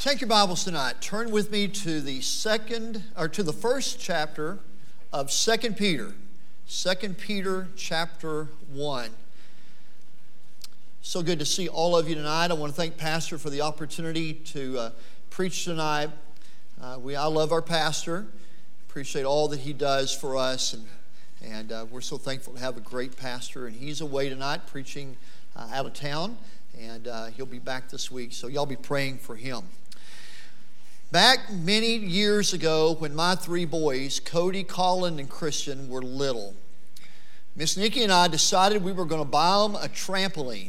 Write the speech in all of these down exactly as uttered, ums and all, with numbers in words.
Take your Bibles tonight. Turn with me to the second, or to the first chapter of Second Peter. Second Peter chapter one. So good to see all of you tonight. I want to thank Pastor for the opportunity to uh, preach tonight. Uh, we, I love our pastor. Appreciate all that he does for us, and and uh, we're so thankful to have a great pastor. And he's away tonight preaching uh, out of town, and uh, he'll be back this week. So y'all be praying for him. Back many years ago, when my three boys, Cody, Colin, and Christian, were little, Miss Nikki and I decided we were going to buy them a trampoline.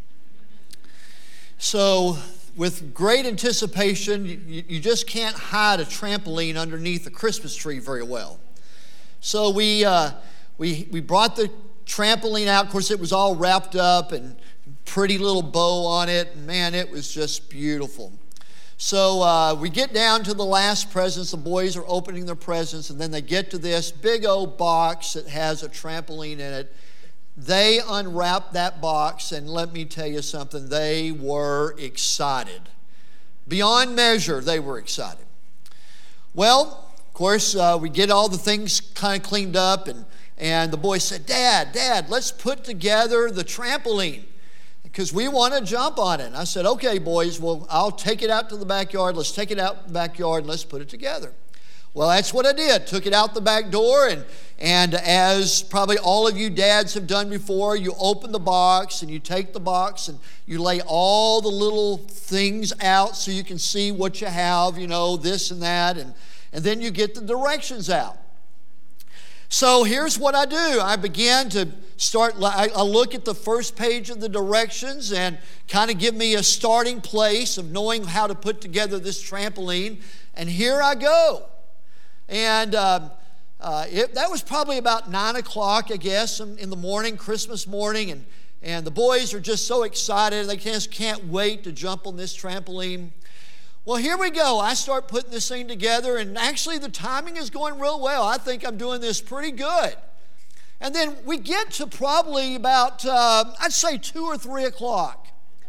So, with great anticipation, you, you just can't hide a trampoline underneath a Christmas tree very well. So we uh, we we brought the trampoline out. Of course, it was all wrapped up and pretty little bow on it. And man, it was just beautiful. So uh, we get down to the last presents. The boys are opening their presents, and then they get to this big old box that has a trampoline in it. They unwrapped that box, and let me tell you something, they were excited. Beyond measure, they were excited. Well, of course, uh, we get all the things kind of cleaned up, and, and the boys said, Dad, Dad, let's put together the trampoline, because we want to jump on it. And I said, okay, boys, well, I'll take it out to the backyard. Let's take it out the backyard and let's put it together. Well, that's what I did. Took it out the back door, and, and as probably all of you dads have done before, you open the box and you take the box and you lay all the little things out so you can see what you have, you know, this and that, and, and then you get the directions out. So here's what I do. I begin to start, I look at the first page of the directions and kind of give me a starting place of knowing how to put together this trampoline. And here I go. And um, uh, it, that was probably about nine o'clock, I guess, in, in the morning, Christmas morning. And, and the boys are just so excited. They just can't wait to jump on this trampoline. Well, here we go. I start putting this thing together, and actually the timing is going real well. I think I'm doing this pretty good. And then we get to probably about, uh, I'd say two or three o'clock.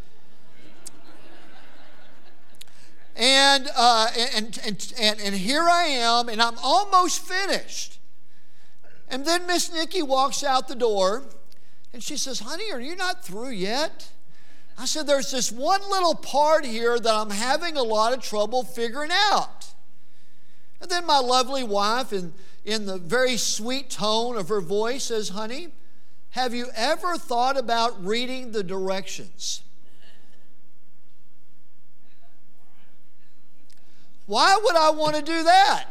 And, uh, and, and, and, and here I am, and I'm almost finished. And then Miss Nikki walks out the door, and she says, honey, are you not through yet? I said, there's this one little part here that I'm having a lot of trouble figuring out. And then my lovely wife, in, in the very sweet tone of her voice, says, honey, have you ever thought about reading the directions? Why would I want to do that?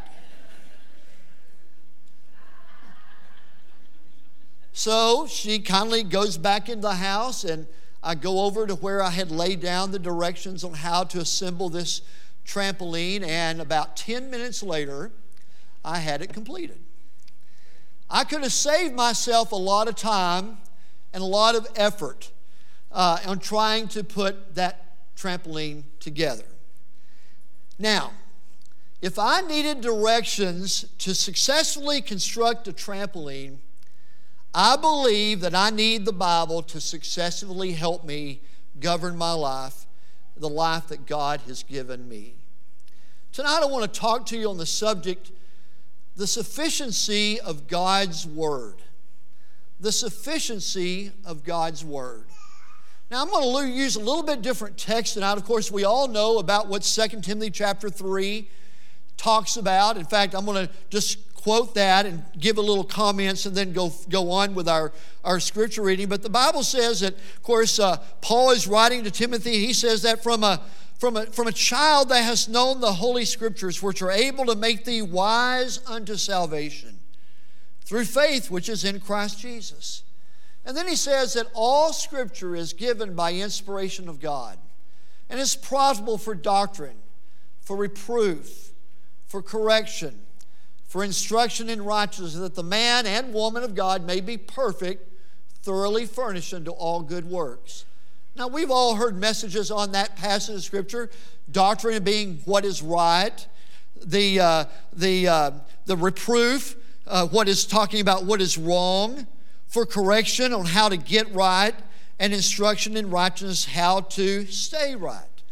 So she kindly goes back into the house, and I go over to where I had laid down the directions on how to assemble this trampoline, and about ten minutes later, I had it completed. I could have saved myself a lot of time and a lot of effort uh, on trying to put that trampoline together. Now, if I needed directions to successfully construct a trampoline, I believe that I need the Bible to successfully help me govern my life, the life that God has given me. Tonight I want to talk to you on the subject, the sufficiency of God's Word. The sufficiency of God's Word. Now I'm going to use a little bit different text tonight. Of course, we all know about what Second Timothy chapter three talks about. In fact, I'm going to just quote that and give a little comments and then go go on with our, our scripture reading. But the Bible says that, of course, uh, Paul is writing to Timothy. He says that from a, from, a, from a child that has known the Holy Scriptures, which are able to make thee wise unto salvation through faith which is in Christ Jesus. And then he says that all Scripture is given by inspiration of God and is profitable for doctrine, for reproof, for correction, for instruction in righteousness, that the man and woman of God may be perfect, thoroughly furnished unto all good works. Now, we've all heard messages on that passage of Scripture, doctrine being what is right, the, uh, the, uh, the reproof, uh, what is talking about what is wrong, for correction on how to get right, and instruction in righteousness, how to stay right.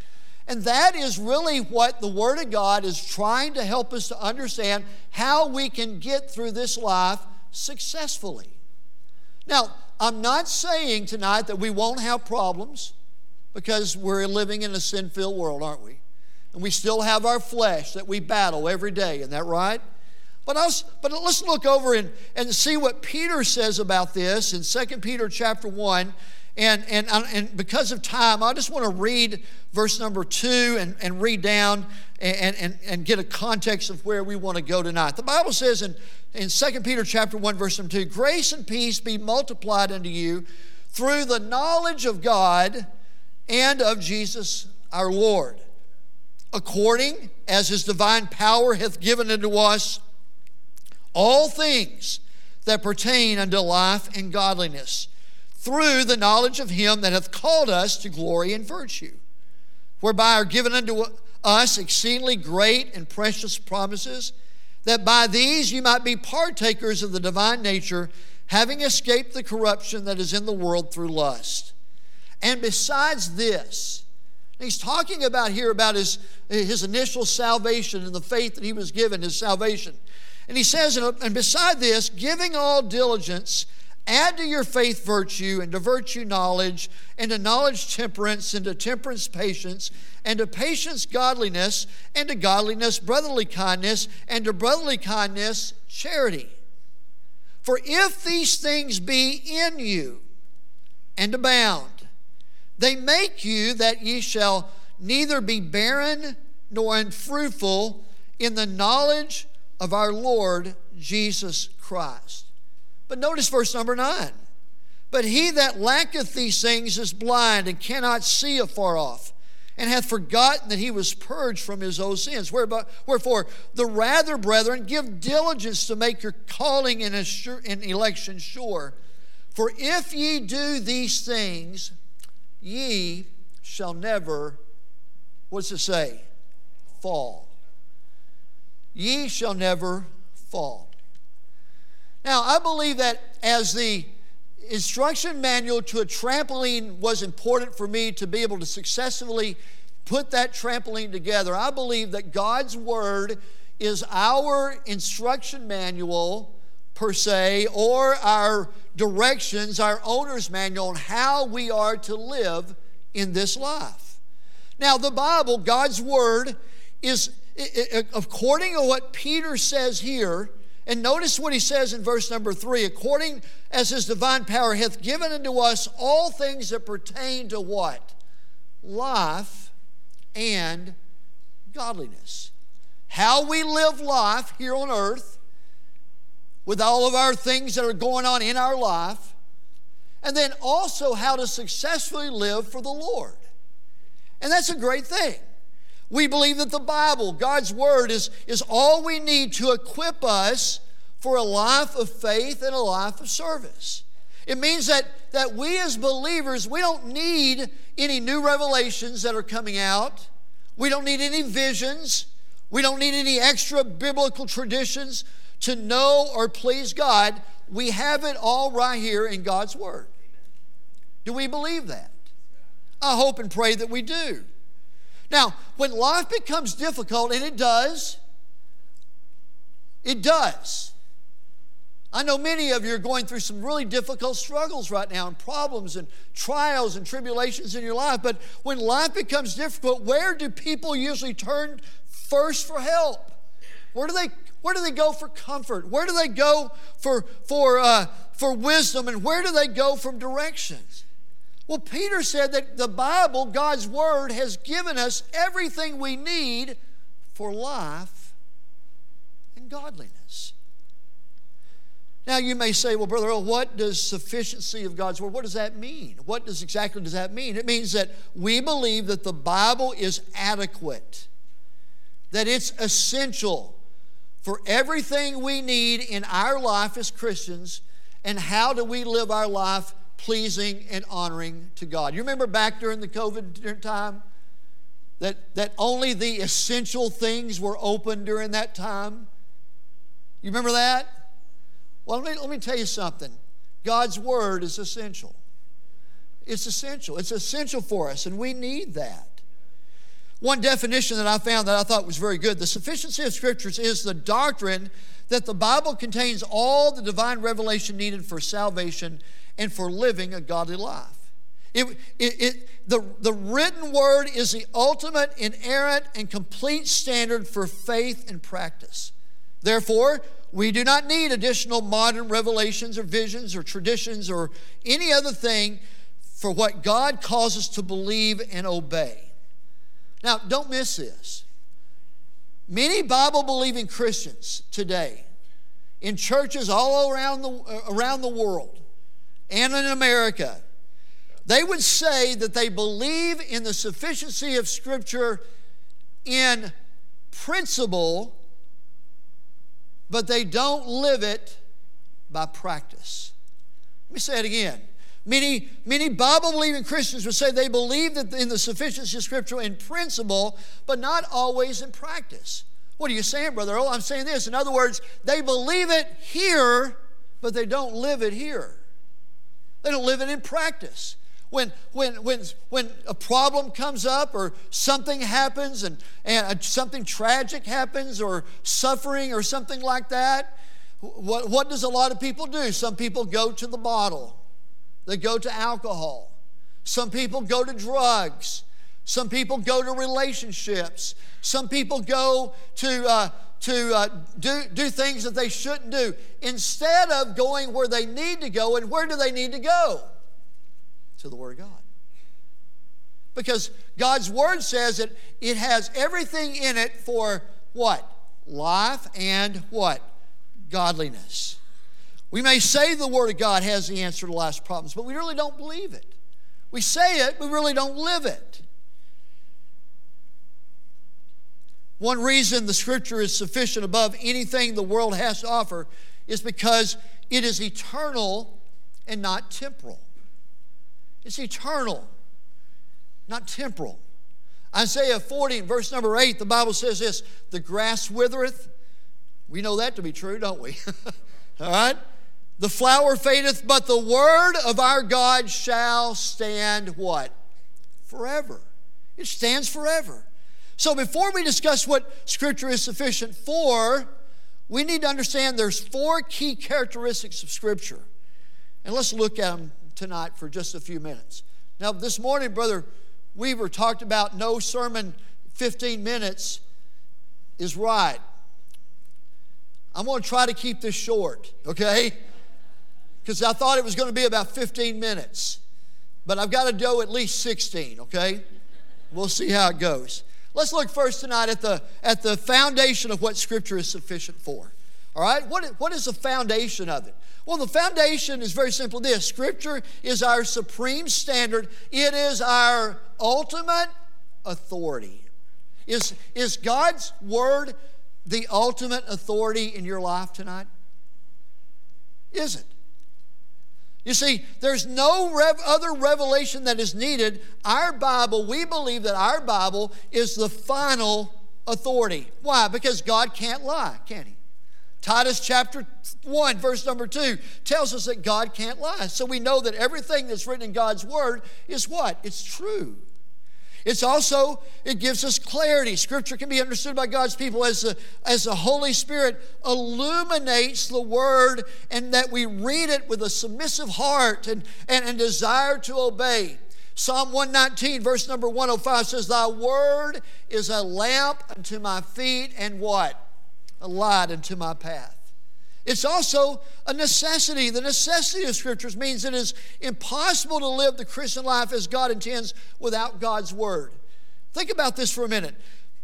And that is really what the Word of God is trying to help us to understand, how we can get through this life successfully. Now, I'm not saying tonight that we won't have problems, because we're living in a sin-filled world, aren't we? And we still have our flesh that we battle every day. Isn't that right? But, I was, but let's look over and, and see what Peter says about this in Second Peter chapter one. And, and, and because of time, I just want to read verse number two and, and read down and, and, and get a context of where we want to go tonight. The Bible says in, in Second Peter chapter one, verse number two, grace and peace be multiplied unto you through the knowledge of God and of Jesus our Lord, according as his divine power hath given unto us all things that pertain unto life and godliness, through the knowledge of him that hath called us to glory and virtue, whereby are given unto us exceedingly great and precious promises, that by these you might be partakers of the divine nature, having escaped the corruption that is in the world through lust. And besides this, he's talking about here about his, his initial salvation and the faith that he was given, his salvation. And he says, and beside this, giving all diligence, add to your faith virtue, and to virtue knowledge, and to knowledge temperance, and to temperance patience, and to patience godliness, and to godliness brotherly kindness, and to brotherly kindness charity. For if these things be in you and abound, they make you that ye shall neither be barren nor unfruitful in the knowledge of our Lord Jesus Christ. But notice verse number nine. But he that lacketh these things is blind and cannot see afar off, and hath forgotten that he was purged from his old sins. Wherefore, the rather, brethren, give diligence to make your calling and election sure. For if ye do these things, ye shall never, what's it say? Fall. Ye shall never fall. Now, I believe that as the instruction manual to a trampoline was important for me to be able to successfully put that trampoline together, I believe that God's Word is our instruction manual per se, or our directions, our owner's manual on how we are to live in this life. Now, the Bible, God's Word, is according to what Peter says here, and notice what he says in verse number three, according as his divine power hath given unto us all things that pertain to what? Life and godliness. How we live life here on earth, with all of our things that are going on in our life, and then also how to successfully live for the Lord. And that's a great thing. We believe that the Bible, God's Word, is, is all we need to equip us for a life of faith and a life of service. It means that, that we as believers, we don't need any new revelations that are coming out. We don't need any visions. We don't need any extra biblical traditions to know or please God. We have it all right here in God's Word. Do we believe that? I hope and pray that we do. Now, when life becomes difficult, and it does, it does. I know many of you are going through some really difficult struggles right now, and problems and trials and tribulations in your life. But when life becomes difficult, where do people usually turn first for help? Where do they, where do they go for comfort? Where do they go for, for, uh, for wisdom? And where do they go for directions? Well, Peter said that the Bible, God's Word, has given us everything we need for life and godliness. Now, you may say, well, Brother Earl, what does sufficiency of God's Word, what does that mean? What does exactly does that mean? It means that we believe that the Bible is adequate, that it's essential for everything we need in our life as Christians, and how do we live our life pleasing and honoring to God. You remember back during the COVID time that, that only the essential things were open during that time? You remember that? Well, let me, let me tell you something. God's Word is essential. It's essential. It's essential for us, and we need that. One definition that I found that I thought was very good: the sufficiency of Scriptures is the doctrine that the Bible contains all the divine revelation needed for salvation and for living a godly life. It, it, it, the, the written word is the ultimate, inerrant, and complete standard for faith and practice. Therefore, we do not need additional modern revelations or visions or traditions or any other thing for what God calls us to believe and obey. Now, don't miss this. Many Bible-believing Christians today in churches all around the, around the world and in America, they would say that they believe in the sufficiency of Scripture in principle, but they don't live it by practice. Let me say it again. Many, many Bible-believing Christians would say they believe that in the sufficiency of Scripture in principle, but not always in practice. What are you saying, Brother Earl? I'm saying this. In other words, they believe it here, but they don't live it here. They don't live it in practice. When, when, when, when a problem comes up or something happens and, and something tragic happens or suffering or something like that, what, what does a lot of people do? Some people go to the bottle. They go to alcohol. Some people go to drugs. Some people go to relationships. Some people go to, uh, to uh, do, do things that they shouldn't do instead of going where they need to go. And where do they need to go? To the Word of God. Because God's Word says that it has everything in it for what? Life and what? Godliness. We may say the Word of God has the answer to life's problems, but we really don't believe it. We say it, we really don't live it. One reason the Scripture is sufficient above anything the world has to offer is because it is eternal and not temporal. It's eternal, not temporal. Isaiah forty, verse number eight, the Bible says this: the grass withereth. We know that to be true, don't we? All right? The flower fadeth, but the word of our God shall stand what? Forever. It stands forever. So before we discuss what Scripture is sufficient for, we need to understand there's four key characteristics of Scripture. And let's look at them tonight for just a few minutes. Now, this morning, Brother Weaver talked about no sermon fifteen minutes is right. I'm going to try to keep this short, okay? Because I thought it was going to be about fifteen minutes. But I've got to go at least sixteen, okay? We'll see how it goes. Let's look first tonight at the, at the foundation of what Scripture is sufficient for. All right? What, what is the foundation of it? Well, the foundation is very simply this: Scripture is our supreme standard. It is our ultimate authority. Is, is God's Word the ultimate authority in your life tonight? Is it? You see, there's no rev- other revelation that is needed. Our Bible, we believe that our Bible is the final authority. Why? Because God can't lie, can He? Titus chapter one, verse number two tells us that God can't lie. So we know that everything that's written in God's Word is what? It's true. It's also, it gives us clarity. Scripture can be understood by God's people as the, as the Holy Spirit illuminates the Word, and that we read it with a submissive heart and, and, and desire to obey. Psalm one nineteen, verse number one oh five says, thy Word is a lamp unto my feet and what? A light unto my path. It's also a necessity. The necessity of Scriptures means it is impossible to live the Christian life as God intends without God's Word. Think about this for a minute.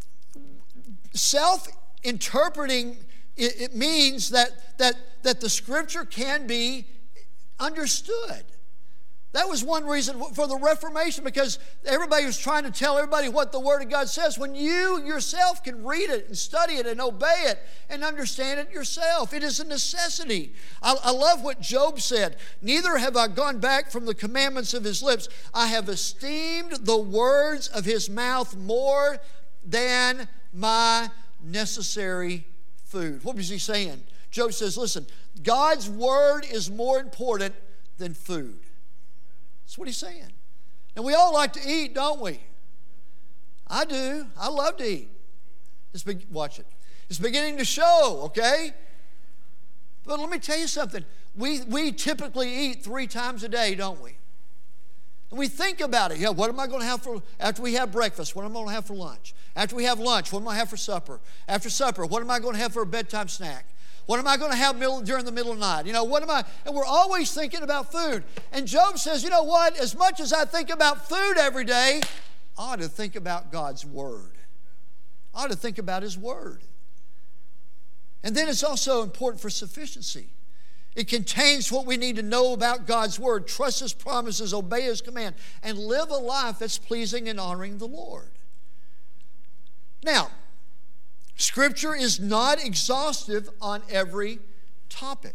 Self-interpreting, it, it means that, that, that the Scripture can be understood. That was one reason for the Reformation, because everybody was trying to tell everybody what the Word of God says, when you yourself can read it and study it and obey it and understand it yourself. It is a necessity. I, I love what Job said. Neither have I gone back from the commandments of his lips. I have esteemed the words of his mouth more than my necessary food. What was he saying? Job says, listen, God's Word is more important than food. That's what he's saying. And we all like to eat, don't we? I do. I love to eat. It's be- watch it. It's beginning to show, okay? But let me tell you something. We, we typically eat three times a day, don't we? And we think about it. Yeah, what am I going to have for, after we have breakfast? What am I going to have for lunch? After we have lunch, what am I going to have for supper? After supper, what am I going to have for a bedtime snack? What am I going to have middle, during the middle of the night? You know, what am I? And we're always thinking about food. And Job says, you know what? As much as I think about food every day, I ought to think about God's Word. I ought to think about His Word. And then it's also important for sufficiency. It contains what we need to know about God's Word, trust His promises, obey His command, and live a life that's pleasing and honoring the Lord. Now, Scripture is not exhaustive on every topic.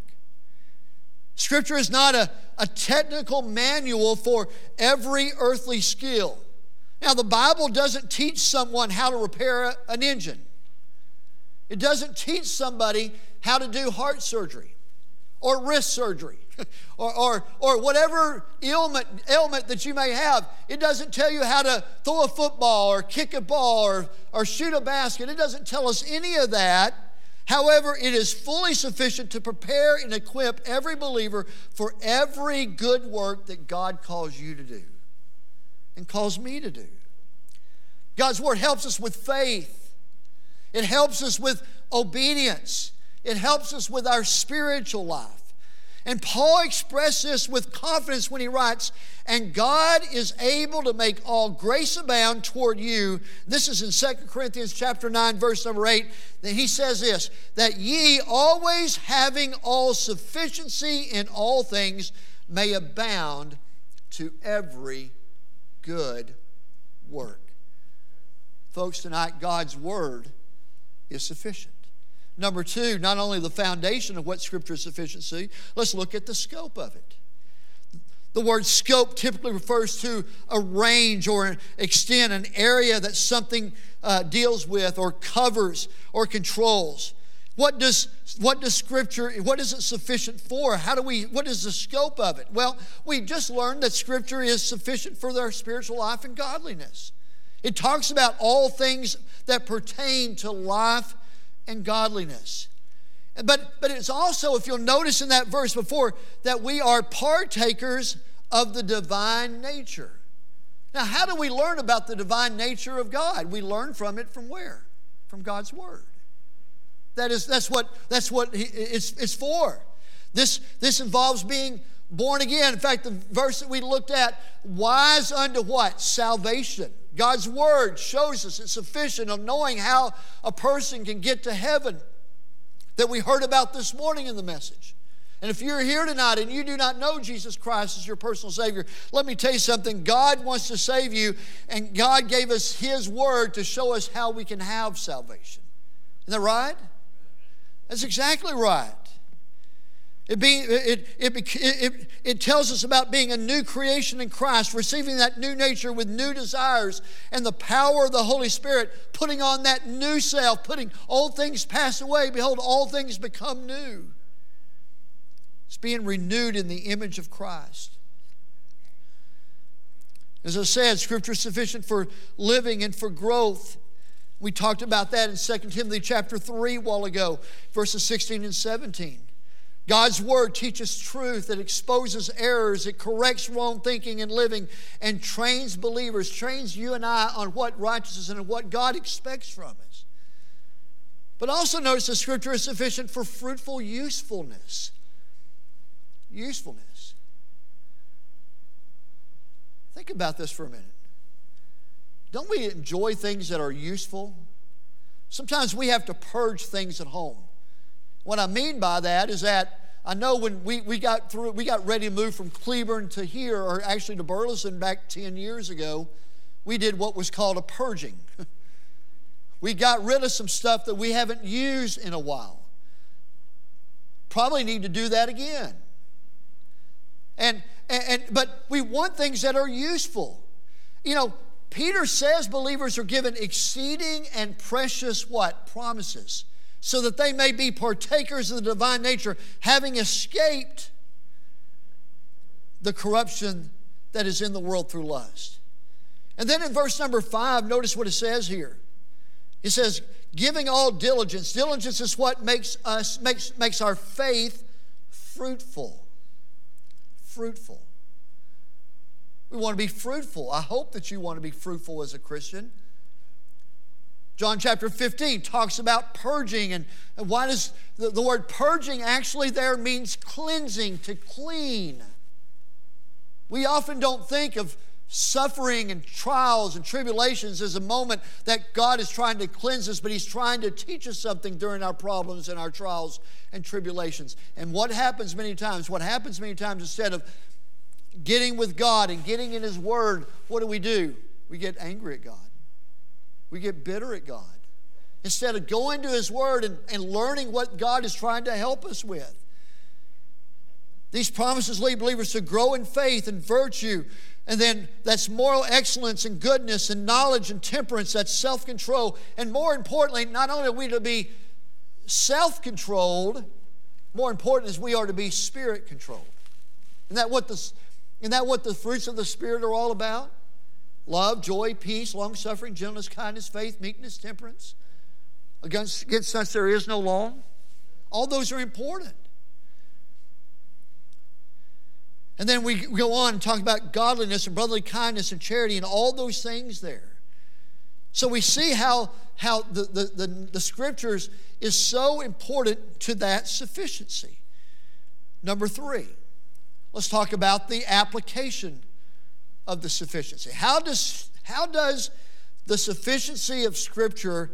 Scripture is not a, a technical manual for every earthly skill. Now, the Bible doesn't teach someone how to repair a, an engine. It doesn't teach somebody how to do heart surgery or wrist surgery or, or, or whatever ailment, ailment that you may have. It doesn't tell you how to throw a football or kick a ball or, or shoot a basket. It doesn't tell us any of that. However, it is fully sufficient to prepare and equip every believer for every good work that God calls you to do and calls me to do. God's Word helps us with faith. It helps us with obedience. It helps us with our spiritual life. And Paul expressed this with confidence when he writes, and God is able to make all grace abound toward you. This is in Second Corinthians chapter nine, verse number eight. That he says this, that ye always having all sufficiency in all things may abound to every good work. Folks, tonight God's Word is sufficient. Number two, not only the foundation of what Scripture is sufficiency, let's look at the scope of it. The word scope typically refers to a range or an extent, an area that something uh, deals with or covers or controls. What does, what does Scripture, what is it sufficient for? How do we, what is the scope of it? Well, we just learned that Scripture is sufficient for our spiritual life and godliness. It talks about all things that pertain to life and godliness. But, but it's also, if you'll notice in that verse before, that we are partakers of the divine nature. Now, how do we learn about the divine nature of God? We learn from it from where? From God's Word. That is, that's what, that's what it's, it's for. This, this involves being born again. In fact, the verse that we looked at, wise unto what? Salvation. God's Word shows us it's sufficient of knowing how a person can get to heaven that we heard about this morning in the message. And if you're here tonight and you do not know Jesus Christ as your personal Savior, let me tell you something. God wants to save you, and God gave us His Word to show us how we can have salvation. Isn't that right? That's exactly right. It, being, it, it, it, it tells us about being a new creation in Christ, receiving that new nature with new desires and the power of the Holy Spirit, putting on that new self, putting old things pass away. Behold, all things become new. It's being renewed in the image of Christ. As I said, Scripture is sufficient for living and for growth. We talked about that in Second Timothy chapter three a while ago, verses sixteen and seventeen. God's Word teaches truth. It exposes errors. It corrects wrong thinking and living and trains believers, trains you and I on what righteousness and what God expects from us. But also notice the Scripture is sufficient for fruitful usefulness. Usefulness. Think about this for a minute. Don't we enjoy things that are useful? Sometimes we have to purge things at home. What I mean by that is that I know when we, we got through, we got ready to move from Cleburne to here, or actually to Burleson back ten years ago, we did what was called a purging. We got rid of some stuff that we haven't used in a while. Probably need to do that again. And, and, and but we want things that are useful. You know, Peter says believers are given exceeding and precious what? Promises. So that they may be partakers of the divine nature, having escaped the corruption that is in the world through lust. And then in verse number five, notice what it says here. It says, giving all diligence. Diligence is what makes us makes, makes our faith fruitful. Fruitful. We want to be fruitful. I hope that you want to be fruitful as a Christian. John chapter fifteen talks about purging. And, and why does the, the word purging actually there means cleansing, to clean. We often don't think of suffering and trials and tribulations as a moment that God is trying to cleanse us, but He's trying to teach us something during our problems and our trials and tribulations. And what happens many times, what happens many times instead of getting with God and getting in His Word, what do we do? We get angry at God. We get bitter at God. Instead of going to His Word and, and learning what God is trying to help us with. These promises lead believers to grow in faith and virtue. And then that's moral excellence and goodness and knowledge and temperance. That's self-control. And more importantly, not only are we to be self-controlled, more important is we are to be spirit-controlled. Isn't that what the, isn't that what the fruits of the Spirit are all about? Love, joy, peace, long-suffering, gentleness, kindness, faith, meekness, temperance. Against, against such there is no law. All those are important. And then we go on and talk about godliness and brotherly kindness and charity and all those things there. So we see how, how the, the, the, the Scriptures is so important to that sufficiency. Number three, let's talk about the application of the sufficiency. How does, how does the sufficiency of Scripture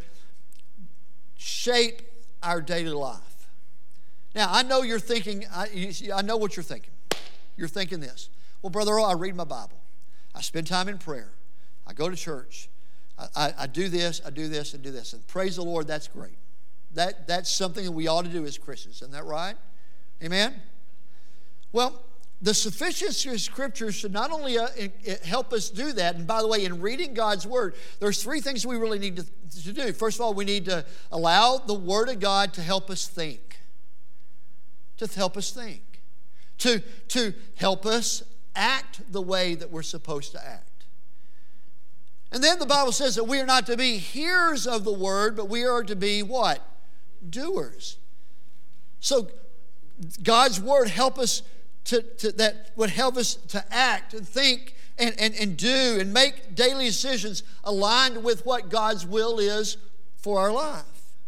shape our daily life? Now, I know you're thinking, I, I know what you're thinking. You're thinking this. Well, Brother Earl, I read my Bible. I spend time in prayer. I go to church. I, I, I do this, I do this, and do this. And praise the Lord, that's great. That, that's something that we ought to do as Christians. Isn't that right? Amen? Well, the sufficiency of Scripture should not only uh, it, it help us do that, and by the way, in reading God's Word, there's three things we really need to, to do. First of all, we need to allow the Word of God to help us think. To help us think. To, to help us act the way that we're supposed to act. And then the Bible says that we are not to be hearers of the Word, but we are to be what? Doers. So God's Word help us to, to that would help us to act and think and, and, and do and make daily decisions aligned with what God's will is for our life.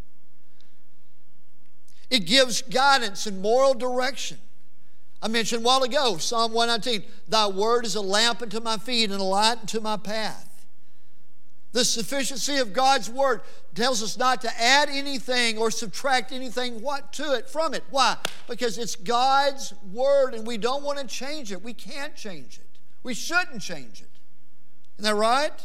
It gives guidance and moral direction. I mentioned a while ago, Psalm one nineteen, Thy word is a lamp unto my feet and a light unto my path. The sufficiency of God's Word tells us not to add anything or subtract anything what to it from it. Why? Because it's God's Word and we don't want to change it. We can't change it. We shouldn't change it. Isn't that right?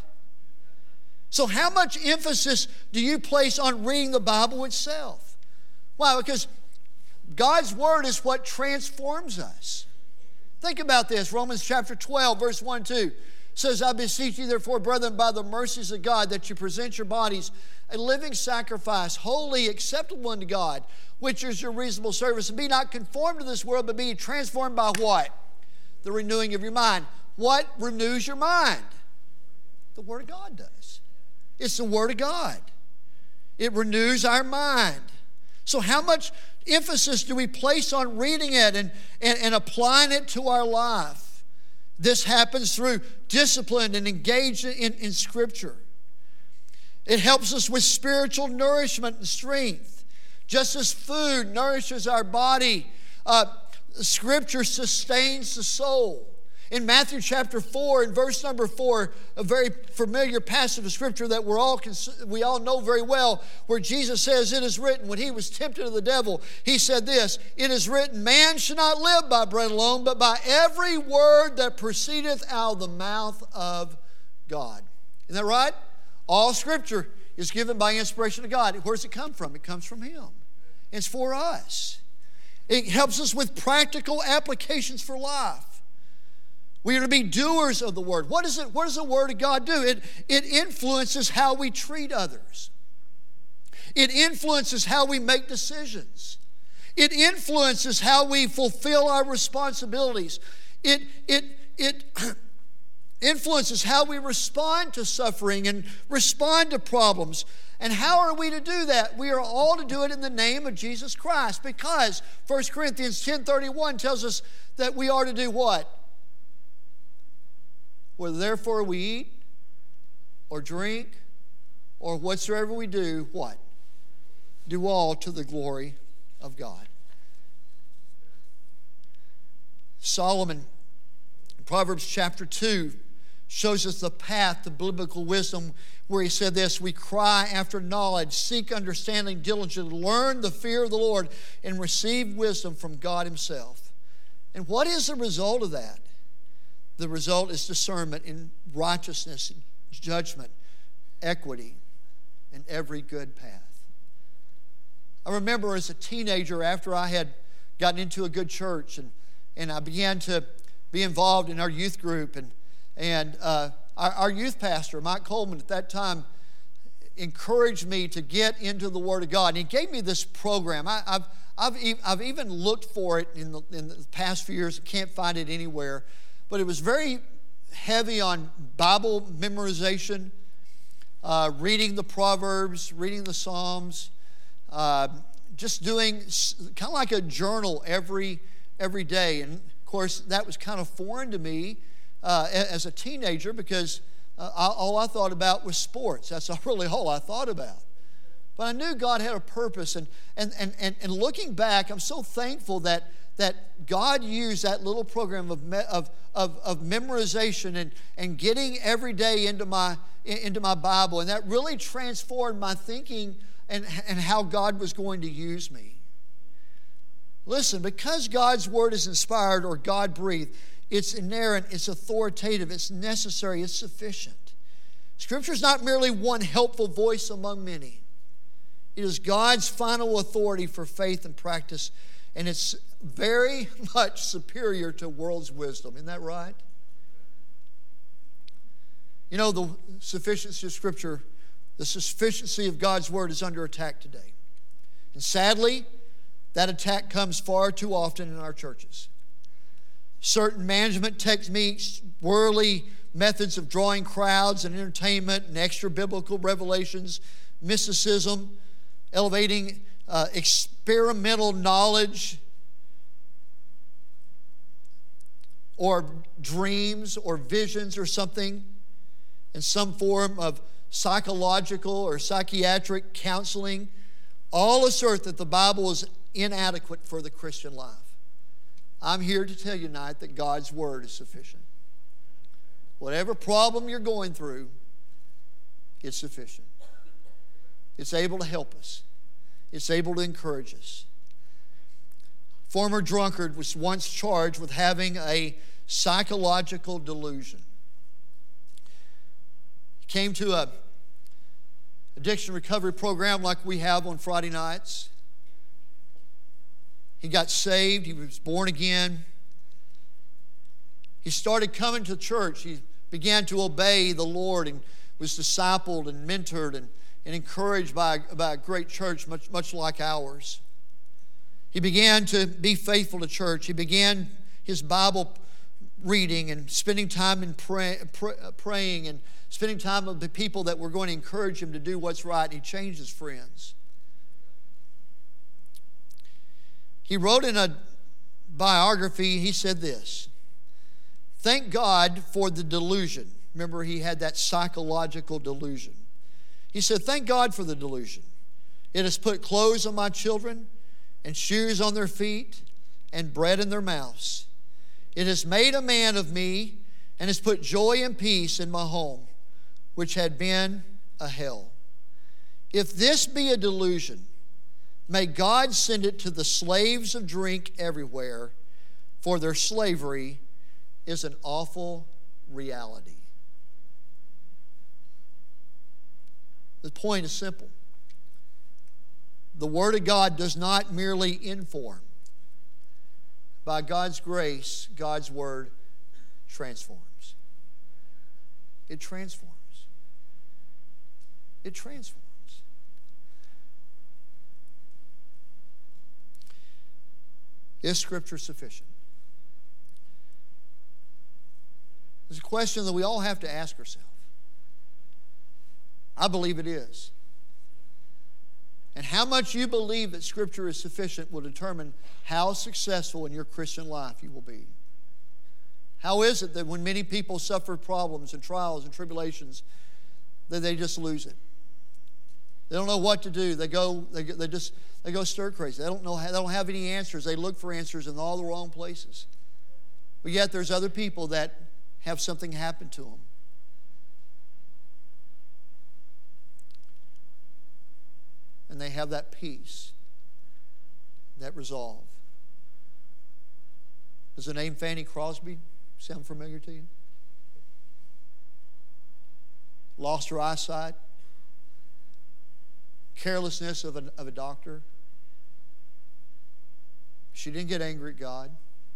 So how much emphasis do you place on reading the Bible itself? Why? Because God's Word is what transforms us. Think about this. Romans chapter twelve, verse one and two says, I beseech you therefore, brethren, by the mercies of God, that you present your bodies a living sacrifice, holy, acceptable unto God, which is your reasonable service. And be not conformed to this world, but be transformed by what? The renewing of your mind. What renews your mind? The Word of God does. It's the Word of God. It renews our mind. So how much emphasis do we place on reading it and, and, and applying it to our life? This happens through discipline and engagement in, in Scripture. It helps us with spiritual nourishment and strength. Just as food nourishes our body, uh, Scripture sustains the soul. In Matthew chapter four, in verse number four, a very familiar passage of Scripture that we're all, we all know very well, where Jesus says, it is written, when he was tempted of the devil, he said this, it is written, man should not live by bread alone, but by every word that proceedeth out of the mouth of God. Isn't that right? All Scripture is given by inspiration of God. Where does it come from? It comes from Him. It's for us. It helps us with practical applications for life. We are to be doers of the Word. What is it? What does the Word of God do? It, it influences how we treat others. It influences how we make decisions. It influences how we fulfill our responsibilities. It, it, it, influences how we respond to suffering and respond to problems. And how are we to do that? We are all to do it in the name of Jesus Christ, because First Corinthians ten thirty-one tells us that we are to do what? Whether therefore we eat or drink or whatsoever we do, what? Do all to the glory of God. Solomon, in Proverbs chapter two, shows us the path to biblical wisdom, where he said this: we cry after knowledge, seek understanding diligently, learn the fear of the Lord, and receive wisdom from God himself. And what is the result of that? The result is discernment in righteousness, judgment, equity, and every good path. I remember as a teenager, after I had gotten into a good church, and, and I began to be involved in our youth group, and And uh, our, our youth pastor, Mike Coleman, at that time encouraged me to get into the Word of God. And he gave me this program. I, I've, I've, e- I've even looked for it in the, in the past few years. I can't find it anywhere. But it was very heavy on Bible memorization, uh, reading the Proverbs, reading the Psalms, uh, just doing kind of like a journal every, every day. And, of course, that was kind of foreign to me Uh, as a teenager, because uh, I, all I thought about was sports. That's really all I thought about. But I knew God had a purpose, and and and and, and looking back, I'm so thankful that that God used that little program of me, of, of of memorization and and getting every day into my into my Bible, and that really transformed my thinking and and how God was going to use me. Listen, because God's Word is inspired or God-breathed, it's inerrant, it's authoritative, it's necessary, it's sufficient. Scripture is not merely one helpful voice among many. It is God's final authority for faith and practice, and it's very much superior to world's wisdom. Isn't that right? You know, the sufficiency of Scripture, the sufficiency of God's Word is under attack today. And sadly, that attack comes far too often in our churches. Certain management techniques, worldly methods of drawing crowds and entertainment and extra biblical revelations, mysticism, elevating uh, experimental knowledge or dreams or visions or something in some form of psychological or psychiatric counseling, all assert that the Bible is inadequate for the Christian life. I'm here to tell you tonight that God's Word is sufficient. Whatever problem you're going through, it's sufficient. It's able to help us. It's able to encourage us. Former drunkard was once charged with having a psychological delusion. He came to a addiction recovery program like we have on Friday nights. He got saved. He was born again. He started coming to church. He began to obey the Lord and was discipled and mentored and, and encouraged by, by a great church much, much like ours. He began to be faithful to church. He began his Bible reading and spending time in pray, pray, praying and spending time with the people that were going to encourage him to do what's right. And he changed his friends. He wrote in a biography, he said this: "Thank God for the delusion." Remember, he had that psychological delusion. He said, "Thank God for the delusion. It has put clothes on my children and shoes on their feet and bread in their mouths. It has made a man of me and has put joy and peace in my home, which had been a hell. If this be a delusion, may God send it to the slaves of drink everywhere, for their slavery is an awful reality." The point is simple. The Word of God does not merely inform. By God's grace, God's Word transforms. It transforms. It transforms. Is Scripture sufficient? It's a question that we all have to ask ourselves. I believe it is. And how much you believe that Scripture is sufficient will determine how successful in your Christian life you will be. How is it that when many people suffer problems and trials and tribulations, that they just lose it? They don't know what to do. They go, they, they just, they go stir crazy. They don't know. They don't have any answers. They look for answers in all the wrong places. But yet, there's other people that have something happen to them. And they have that peace, that resolve. Does the name Fanny Crosby sound familiar to you? Lost her eyesight. Carelessness of a, of a doctor. She didn't get angry at God.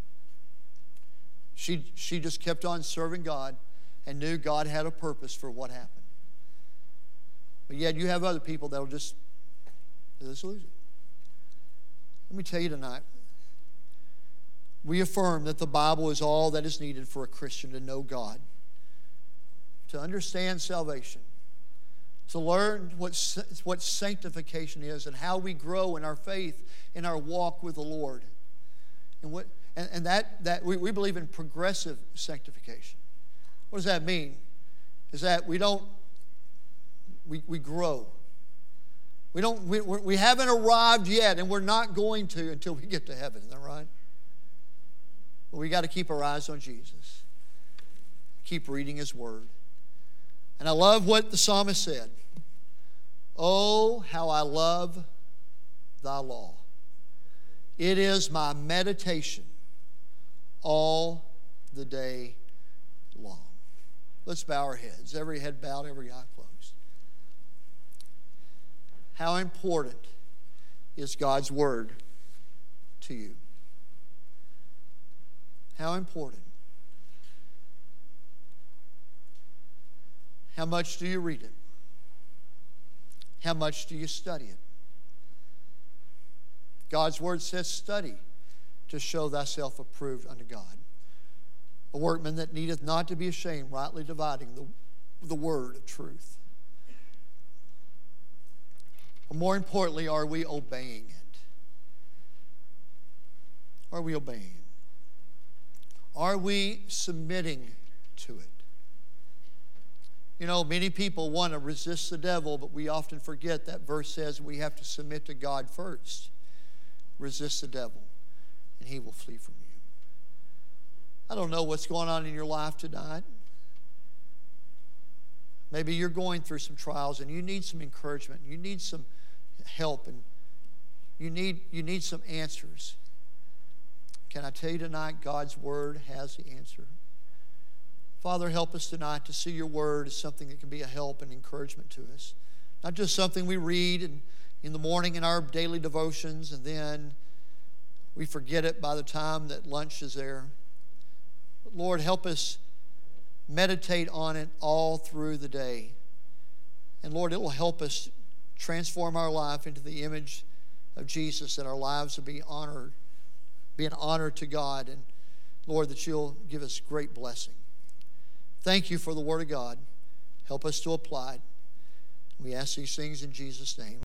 She, she just kept on serving God and knew God had a purpose for what happened. But yet you have other people that will just, they'll just lose it. Let me tell you tonight, we affirm that the Bible is all that is needed for a Christian to know God, to understand salvation, to learn what, what sanctification is and how we grow in our faith, in our walk with the Lord. And what and, and that, that we, we believe in progressive sanctification. What does that mean? Is that we don't, we, we grow. We don't we, we haven't arrived yet, and we're not going to until we get to heaven. Is that right? But we got to keep our eyes on Jesus. Keep reading His Word. And I love what the psalmist said. Oh, how I love thy law. It is my meditation all the day long. Let's bow our heads. Every head bowed, every eye closed. How important is God's Word to you? How important? How much do you read it? How much do you study it? God's Word says, study to show thyself approved unto God. A workman that needeth not to be ashamed, rightly dividing the, the word of truth. Or more importantly, are we obeying it? Are we obeying it? Are we submitting to it? You know, many people want to resist the devil, but we often forget that verse says we have to submit to God first. Resist the devil, and he will flee from you. I don't know what's going on in your life tonight. Maybe you're going through some trials and you need some encouragement. You need some help, and you need, you need some answers. Can I tell you tonight, God's Word has the answer. Father, help us tonight to see your Word as something that can be a help and encouragement to us. Not just something we read in, in the morning in our daily devotions, and then we forget it by the time that lunch is there. But Lord, help us meditate on it all through the day. And Lord, it will help us transform our life into the image of Jesus, that our lives will be honored, be an honor to God. And Lord, that you'll give us great blessing. Thank you for the Word of God. Help us to apply it. We ask these things in Jesus' name.